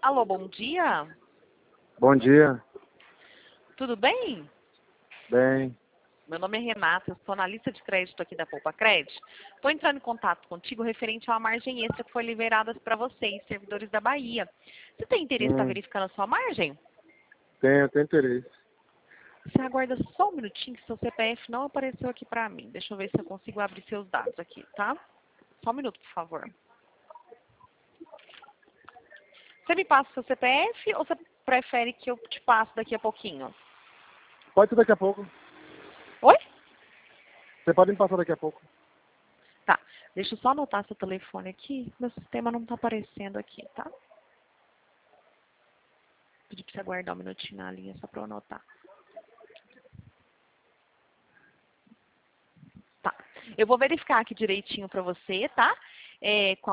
Alô, bom dia. Bom dia. Tudo bem? Bem, Meu nome é Renata, eu estou na lista de crédito aqui da Poupa Crédito. Estou entrando em contato contigo referente a uma margem extra que foi liberada para vocês, servidores da Bahia. Você tem interesse em estar verificando a sua margem? tenho interesse. Você aguarda só um minutinho que seu CPF não apareceu aqui para mim. Deixa eu ver se eu consigo abrir seus dados aqui, tá? Só um minuto, por favor. Você me passa o seu CPF ou você prefere que eu te passe daqui a pouquinho? Pode ser daqui a pouco. Oi? Você pode me passar daqui a pouco. Tá. Deixa eu só anotar seu telefone aqui. Meu sistema não tá aparecendo aqui, tá? Pedi pra você aguardar um minutinho na linha só pra eu anotar. Tá. Eu vou verificar aqui direitinho pra você, tá? Qual